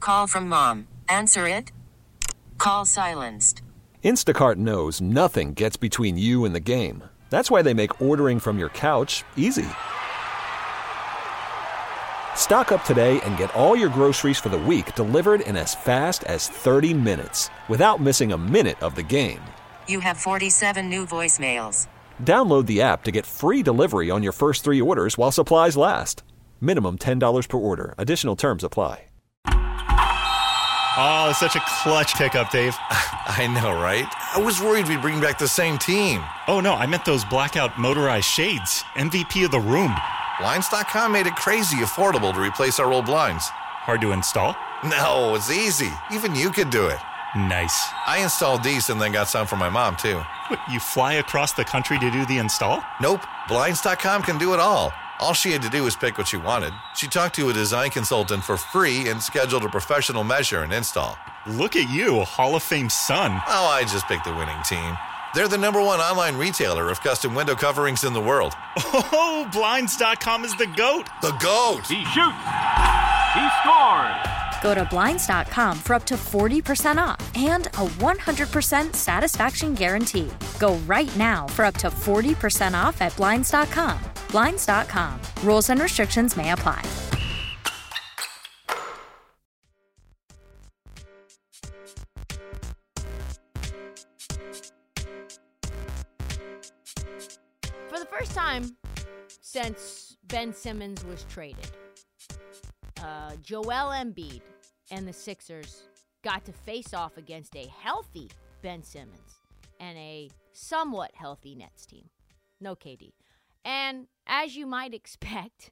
Call from mom. Answer it. Call silenced. Instacart knows nothing gets between you and the game. That's why they make ordering from your couch easy. Stock up today and get all your groceries for the week delivered in as fast as 30 minutes without missing a minute of the game. You have 47 new voicemails. Download the app to get free delivery on your first 3 orders while supplies last. Minimum $10 per order. Additional terms apply. Oh, such a clutch pickup, Dave. I know, right? I was worried we'd bring back the same team. Oh, no, I meant those blackout motorized shades. MVP of the room. Blinds.com made it crazy affordable to replace our old blinds. Hard to install? No, it's easy. Even you could do it. Nice. I installed these and then got some for my mom, too. What, you fly across the country to do the install? Nope. Blinds.com can do it all. All she had to do was pick what she wanted. She talked to a design consultant for free and scheduled a professional measure and install. Look at you, Hall of Fame son. Oh, I just picked the winning team. They're the #1 online retailer of custom window coverings in the world. Oh, Blinds.com is the GOAT. The GOAT. He shoots. He scores. Go to Blinds.com for up to 40% off and a 100% satisfaction guarantee. Go right now for up to 40% off at Blinds.com. Blinds.com. Rules and restrictions may apply. For the first time since Ben Simmons was traded, Joel Embiid and the Sixers got to face off against a healthy Ben Simmons and a somewhat healthy Nets team. No KD. And as you might expect,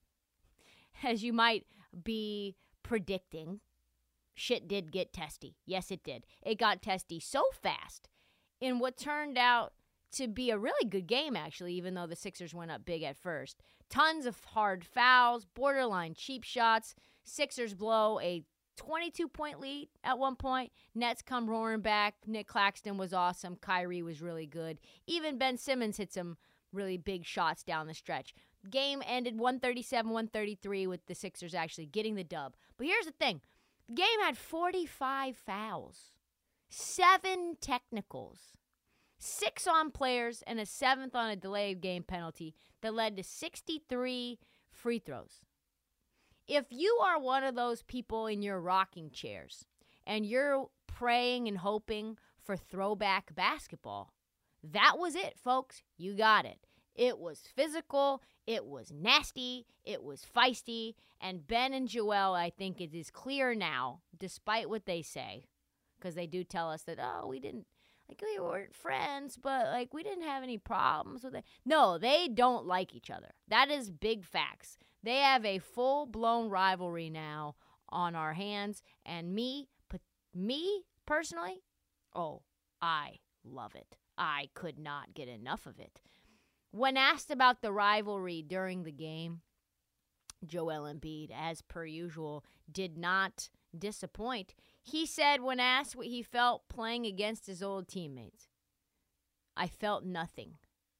as you might be predicting, shit did get testy. Yes, it did. It got testy so fast in what turned out to be a really good game, actually, even though the Sixers went up big at first. Tons of hard fouls, borderline cheap shots. Sixers blow a 22-point lead at one point. Nets come roaring back. Nick Claxton was awesome. Kyrie was really good. Even Ben Simmons hit some really big shots down the stretch. Game ended 137-133 with the Sixers actually getting the dub. But here's the thing. The game had 45 fouls, 7 technicals, 6 on players, and a 7th on a delay of game penalty that led to 63 free throws. If you are one of those people in your rocking chairs and you're praying and hoping for throwback basketball, that was it, folks. You got it. It was physical, it was nasty, it was feisty, and Ben and Joel, I think it is clear now, despite what they say, because they do tell us that, we weren't friends, but, we didn't have any problems with it. No, they don't like each other. That is big facts. They have a full-blown rivalry now on our hands, and me personally, I love it. I could not get enough of it. When asked about the rivalry during the game, Joel Embiid, as per usual, did not disappoint. He said when asked what he felt playing against his old teammates, I felt nothing.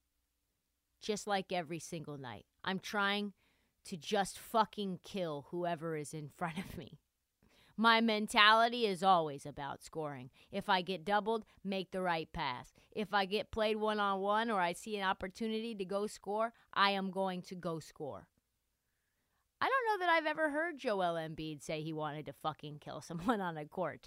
Just like every single night. I'm trying to just fucking kill whoever is in front of me. My mentality is always about scoring. If I get doubled, make the right pass. If I get played one-on-one or I see an opportunity to go score, I am going to go score. I don't know that I've ever heard Joel Embiid say he wanted to fucking kill someone on a court.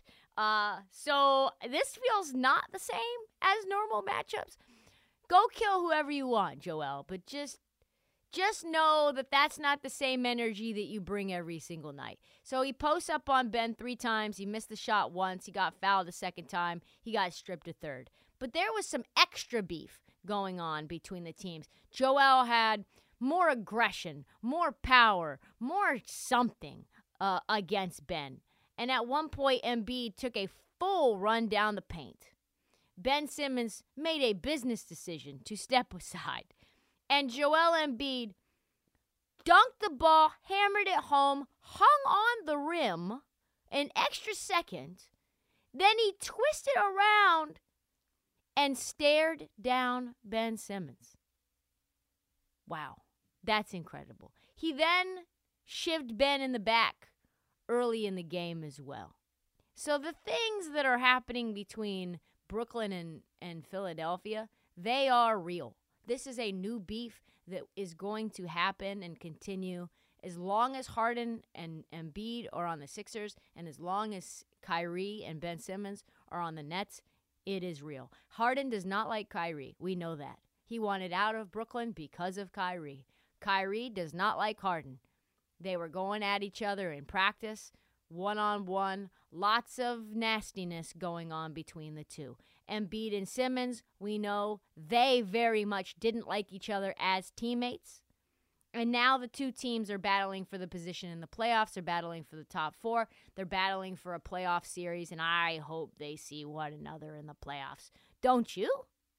So this feels not the same as normal matchups. Go kill whoever you want, Joel, but just know that that's not the same energy that you bring every single night. So he posts up on Ben 3 times. He missed the shot once. He got fouled the second time. He got stripped a third. But there was some extra beef going on between the teams. Joel had more aggression, more power, more something against Ben. And at one point, Embiid took a full run down the paint. Ben Simmons made a business decision to step aside. And Joel Embiid dunked the ball, hammered it home, hung on the rim an extra second. Then he twisted around and stared down Ben Simmons. Wow, that's incredible. He then shivved Ben in the back early in the game as well. So the things that are happening between Brooklyn and Philadelphia, they are real. This is a new beef that is going to happen and continue as long as Harden and Embiid are on the Sixers and as long as Kyrie and Ben Simmons are on the Nets. It is real. Harden does not like Kyrie. We know that. He wanted out of Brooklyn because of Kyrie. Kyrie does not like Harden. They were going at each other in practice, one-on-one, lots of nastiness going on between the two. Embiid and Simmons, we know they very much didn't like each other as teammates. And now the two teams are battling for the position in the playoffs. They're battling for the top four. They're battling for a playoff series, and I hope they see one another in the playoffs. Don't you?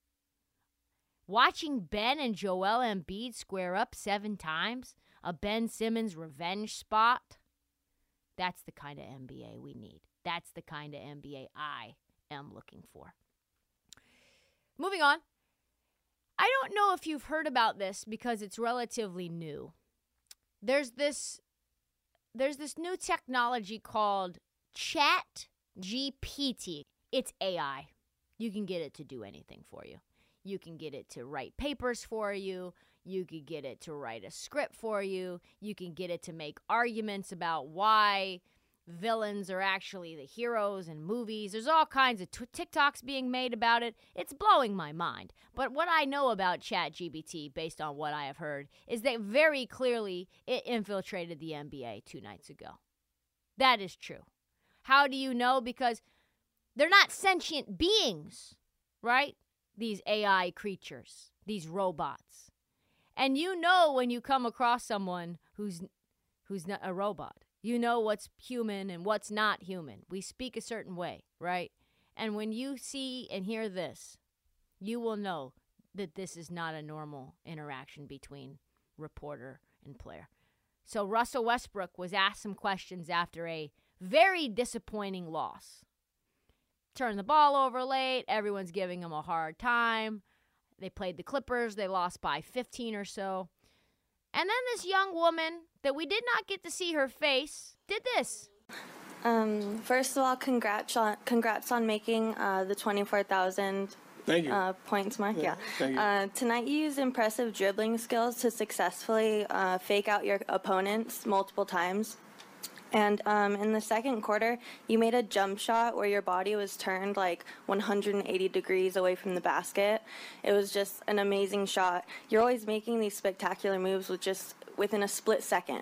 Watching Ben and Joel Embiid square up 7 times, a Ben Simmons revenge spot, that's the kind of NBA we need. That's the kind of NBA I am looking for. Moving on. I don't know if you've heard about this because it's relatively new. There's this new technology called ChatGPT. It's AI. You can get it to do anything for you. You can get it to write papers for you. You could get it to write a script for you. You can get it to make arguments about why villains are actually the heroes in movies. There's all kinds of TikToks being made about it. It's blowing my mind. But what I know about ChatGPT, based on what I have heard, is that very clearly it infiltrated the NBA 2 nights ago. That is true. How do you know? Because they're not sentient beings, right? These AI creatures, these robots. And you know when you come across someone who's not a robot. You know what's human and what's not human. We speak a certain way, right? And when you see and hear this, you will know that this is not a normal interaction between reporter and player. So Russell Westbrook was asked some questions after a very disappointing loss. Turned the ball over late. Everyone's giving him a hard time. They played the Clippers. They lost by 15 or so. And then this young woman that we did not get to see her face did this. First of all, congrats on making the 24,000 points mark. Yeah. Thank you. Tonight you used impressive dribbling skills to successfully fake out your opponents multiple times. And in the second quarter, you made a jump shot where your body was turned like 180 degrees away from the basket. It was just an amazing shot. You're always making these spectacular moves within a split second.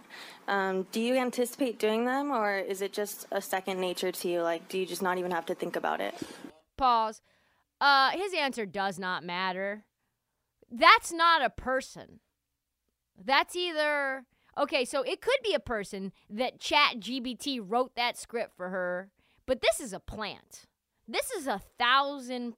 Do you anticipate doing them, or is it just a second nature to you? Like, do you just not even have to think about it? Pause. His answer does not matter. That's not a person. That's either... Okay, so it could be a person that ChatGPT wrote that script for her, but this is a plant. This is 1,000%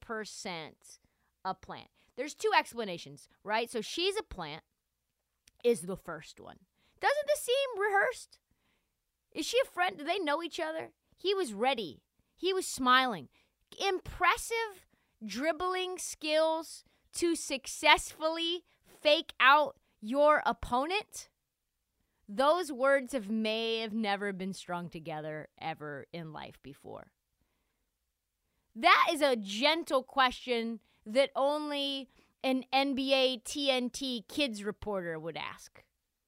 a plant. There's 2 explanations, right? So she's a plant is the first one. Doesn't this seem rehearsed? Is she a friend? Do they know each other? He was ready. He was smiling. Impressive dribbling skills to successfully fake out your opponent. Those words may have never been strung together ever in life before. That is a gentle question that only an NBA TNT kids reporter would ask.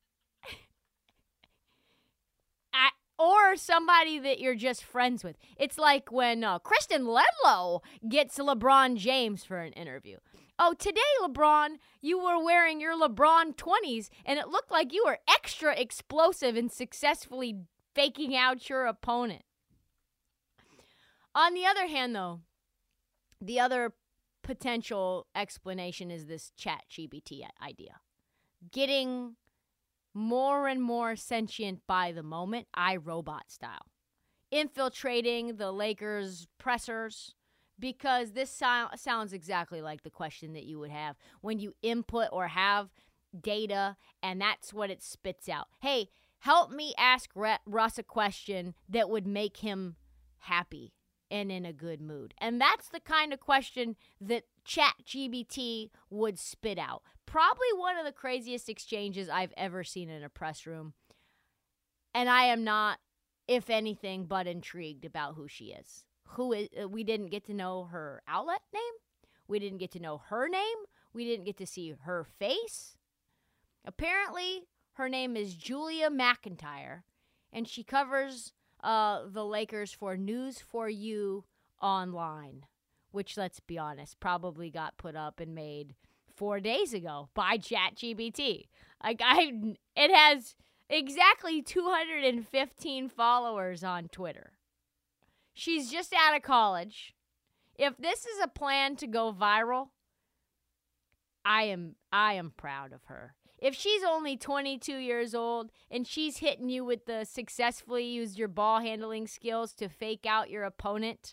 Or somebody that you're just friends with. It's like when Kristen Ledlow gets LeBron James for an interview. Oh, today, LeBron, you were wearing your LeBron 20s, and it looked like you were extra explosive in successfully faking out your opponent. On the other hand, though, the other potential explanation is this ChatGPT idea. Getting more and more sentient by the moment, iRobot style. Infiltrating the Lakers pressers. Because this sounds exactly like the question that you would have when you input or have data, and that's what it spits out. Hey, help me ask Russ a question that would make him happy and in a good mood. And that's the kind of question that ChatGPT would spit out. Probably one of the craziest exchanges I've ever seen in a press room. And I am not if anything, but intrigued about who she is. We didn't get to know her outlet name. We didn't get to know her name. We didn't get to see her face. Apparently, her name is Julia McIntyre, and she covers the Lakers for News for You Online, which, let's be honest, probably got put up and made 4 days ago by ChatGPT. It has exactly 215 followers on Twitter. She's just out of college. If this is a plan to go viral, I am proud of her. If she's only 22 years old and she's hitting you with the successfully use your ball handling skills to fake out your opponent,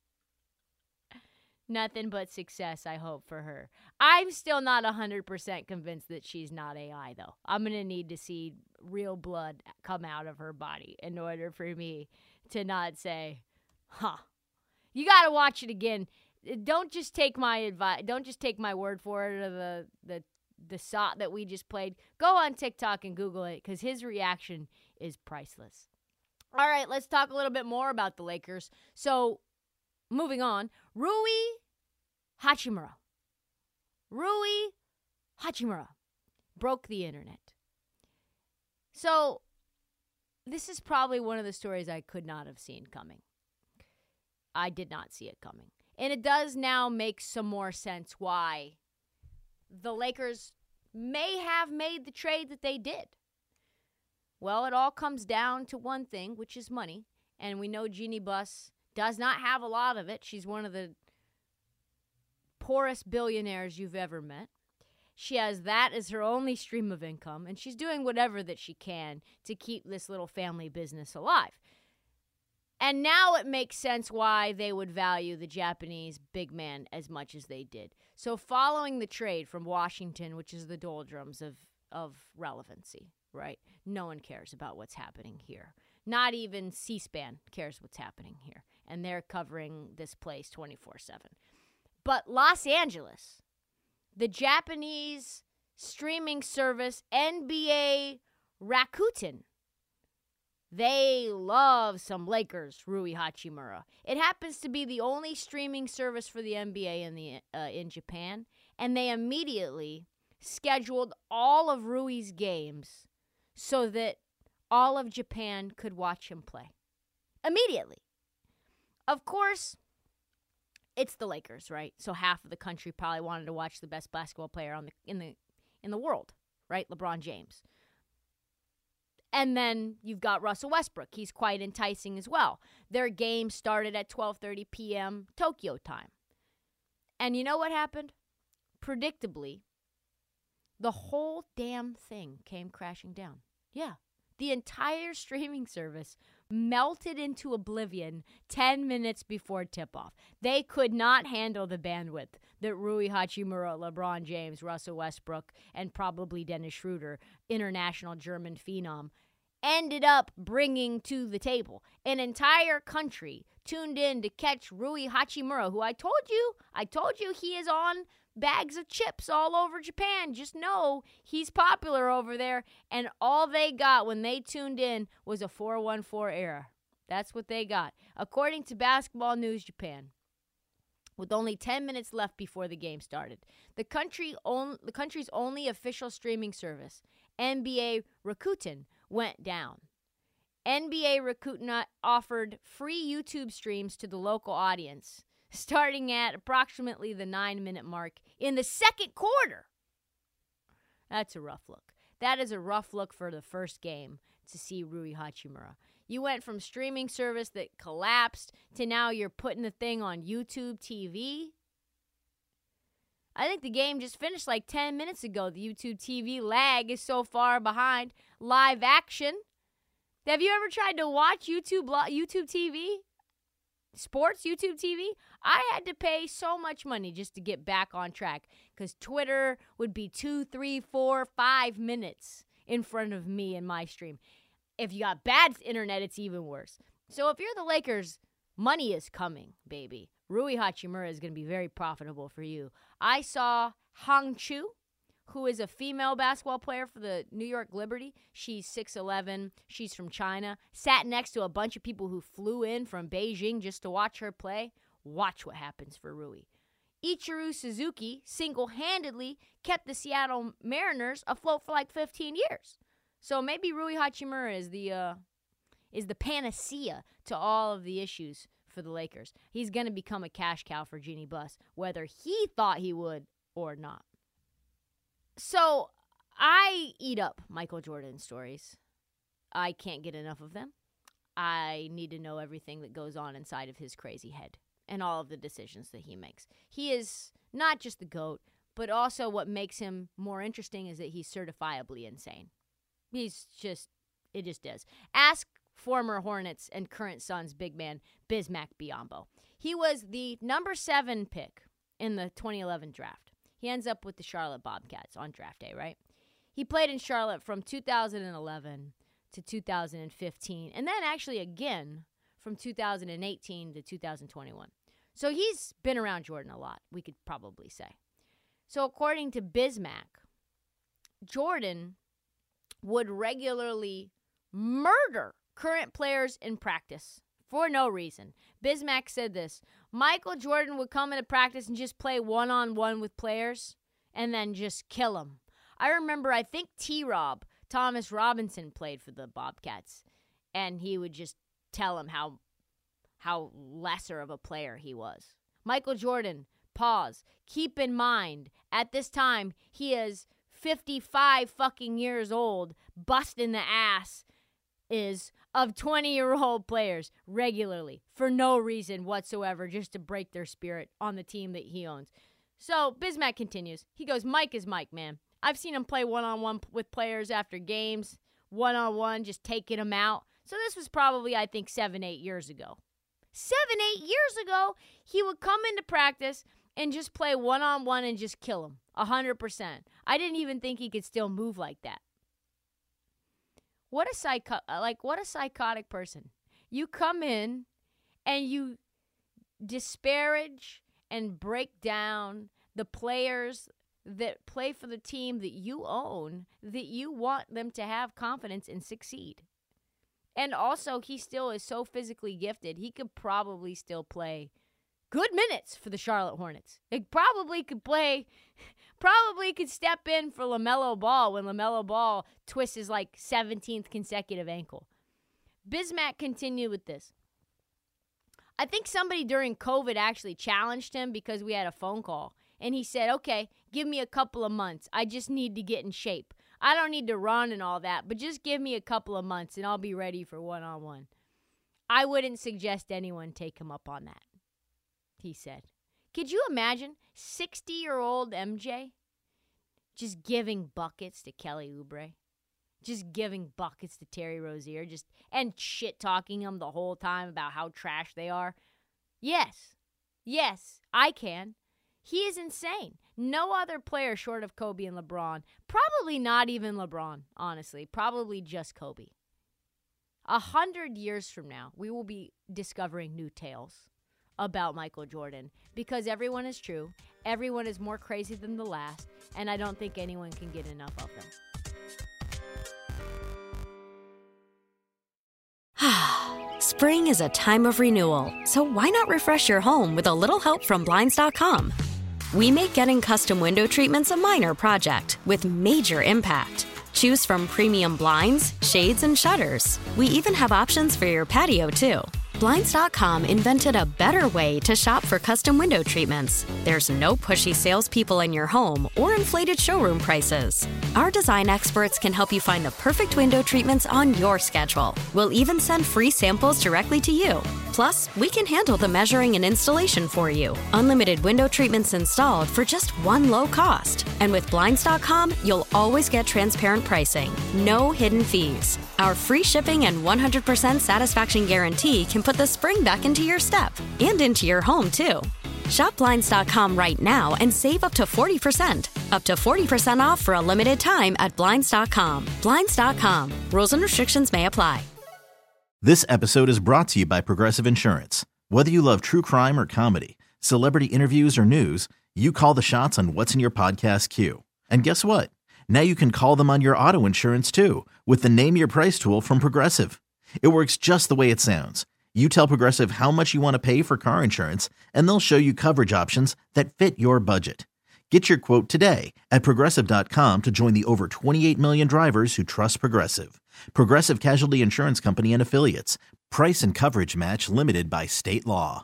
nothing but success, I hope, for her. I'm still not 100% convinced that she's not AI, though. I'm going to need to see real blood come out of her body in order for me to not say, you got to watch it again. Don't just take my advice. Don't just take my word for it, or the shot that we just played. Go on TikTok and Google it, because his reaction is priceless. All right, let's talk a little bit more about the Lakers. So, moving on, Rui Hachimura broke the internet. So, this is probably one of the stories I could not have seen coming. I did not see it coming. And it does now make some more sense why the Lakers may have made the trade that they did. Well, it all comes down to one thing, which is money. And we know Jeannie Buss does not have a lot of it. She's one of the poorest billionaires you've ever met. She has that as her only stream of income, and she's doing whatever that she can to keep this little family business alive. And now it makes sense why they would value the Japanese big man as much as they did. So following the trade from Washington, which is the doldrums of relevancy, right? No one cares about what's happening here. Not even C-SPAN cares what's happening here. And they're covering this place 24/7. But Los Angeles, the Japanese streaming service NBA Rakuten, they love some Lakers, Rui Hachimura. It happens to be the only streaming service for the NBA in Japan, and they immediately scheduled all of Rui's games so that all of Japan could watch him play. Immediately. Of course, it's the Lakers, right? So half of the country probably wanted to watch the best basketball player in the world, right? LeBron James. And then you've got Russell Westbrook. He's quite enticing as well. Their game started at 12:30 p.m. Tokyo time. And you know what happened? Predictably, the whole damn thing came crashing down. Yeah. The entire streaming service melted into oblivion 10 minutes before tip-off. They could not handle the bandwidth that Rui Hachimura, LeBron James, Russell Westbrook, and probably Dennis Schroeder, international German phenom, ended up bringing to the table. An entire country tuned in to catch Rui Hachimura, who I told you he is on bags of chips all over Japan. Just know he's popular over there. And all they got when they tuned in was a 414 error. That's what they got. According to Basketball News Japan, with only 10 minutes left before the game started, the country's only official streaming service, NBA Rakuten, went down. NBA Rakuten offered free YouTube streams to the local audience, starting at approximately the 9-minute mark in the second quarter. That's a rough look. That is a rough look for the first game to see Rui Hachimura. You went from streaming service that collapsed to now you're putting the thing on YouTube TV. I think the game just finished like 10 minutes ago. The YouTube TV lag is so far behind live action. Have you ever tried to watch YouTube TV? Sports, YouTube TV? I had to pay so much money just to get back on track because Twitter would be 2, 3, 4, 5 minutes in front of me and my stream. If you got bad internet, it's even worse. So if you're the Lakers, money is coming, baby. Rui Hachimura is going to be very profitable for you. I saw Hang Chu, who is a female basketball player for the New York Liberty. She's 6'11". She's from China. Sat next to a bunch of people who flew in from Beijing just to watch her play. Watch what happens for Rui. Ichiro Suzuki single-handedly kept the Seattle Mariners afloat for like 15 years. So maybe Rui Hachimura is the panacea to all of the issues for the Lakers. He's going to become a cash cow for Jeannie Buss, whether he thought he would or not. So I eat up Michael Jordan stories. I can't get enough of them. I need to know everything that goes on inside of his crazy head and all of the decisions that he makes. He is not just the GOAT, but also what makes him more interesting is that he's certifiably insane. It just is. Ask former Hornets and current Suns big man Bismack Biyombo. He was the number 7 pick in the 2011 draft. He ends up with the Charlotte Bobcats on draft day, right? He played in Charlotte from 2011 to 2015, and then actually again from 2018 to 2021. So he's been around Jordan a lot, we could probably say. So according to Bismack, Jordan would regularly murder current players in practice for no reason. Bismack said this: Michael Jordan would come into practice and just play one-on-one with players and then just kill them. I remember, I think T-Rob, Thomas Robinson, played for the Bobcats, and he would just tell him how lesser of a player he was. Michael Jordan, pause, keep in mind, at this time, he is 55 fucking years old, busting the ass of 20-year-old players regularly for no reason whatsoever, just to break their spirit on the team that he owns. So Bismack continues. He goes, Mike is Mike, man. I've seen him play one-on-one with players after games, one-on-one, just taking them out. So this was probably, I think, 7-8 years ago. 7-8 years ago, he would come into practice and just play one-on-one and just kill him, 100%. I didn't even think he could still move like that. What a psychotic person. You come in and you disparage and break down the players that play for the team that you own, that you want them to have confidence and succeed. And also, he still is so physically gifted, he could probably still play good minutes for the Charlotte Hornets. He probably could step in for LaMelo Ball when LaMelo Ball twists his 17th consecutive ankle. Bismack continued with this. I think somebody during COVID actually challenged him because we had a phone call. And he said, okay, give me a couple of months. I just need to get in shape. I don't need to run and all that, but just give me a couple of months and I'll be ready for one-on-one. I wouldn't suggest anyone take him up on that, he said. Could you imagine 60-year-old MJ just giving buckets to Kelly Oubre? Just giving buckets to Terry Rozier and shit-talking them the whole time about how trash they are? Yes, I can. He is insane. No other player short of Kobe and LeBron. Probably not even LeBron, honestly. Probably just Kobe. 100 years from now, we will be discovering new tales about Michael Jordan because everyone is true. Everyone is more crazy than the last, and I don't think anyone can get enough of them. Spring is a time of renewal, so why not refresh your home with a little help from Blinds.com? We make getting custom window treatments a minor project with major impact. Choose from premium blinds, shades, and shutters. We even have options for your patio, too. Blinds.com invented a better way to shop for custom window treatments. There's no pushy salespeople in your home or inflated showroom prices. Our design experts can help you find the perfect window treatments on your schedule. We'll even send free samples directly to you. Plus, we can handle the measuring and installation for you. Unlimited window treatments installed for just one low cost. And with Blinds.com, you'll always get transparent pricing. No hidden fees. Our free shipping and 100% satisfaction guarantee can put the spring back into your step and into your home, too. Shop Blinds.com right now and save up to 40%. Up to 40% off for a limited time at Blinds.com. Blinds.com. Rules and restrictions may apply. This episode is brought to you by Progressive Insurance. Whether you love true crime or comedy, celebrity interviews or news, you call the shots on what's in your podcast queue. And guess what? Now you can call them on your auto insurance too with the Name Your Price tool from Progressive. It works just the way it sounds. You tell Progressive how much you want to pay for car insurance, and they'll show you coverage options that fit your budget. Get your quote today at Progressive.com to join the over 28 million drivers who trust Progressive. Progressive Casualty Insurance Company and Affiliates. Price and coverage match limited by state law.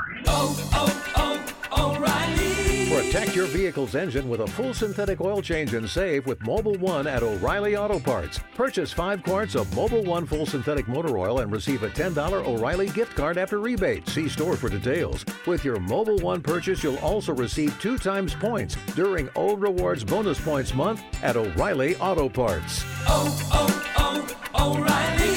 O'Reilly. Protect your vehicle's engine with a full synthetic oil change and save with Mobil 1 at O'Reilly Auto Parts. Purchase 5 quarts of Mobil 1 full synthetic motor oil and receive a $10 O'Reilly gift card after rebate. See store for details. With your Mobil 1 purchase, you'll also receive 2 times points during O Rewards Bonus Points Month at O'Reilly Auto Parts. O'Reilly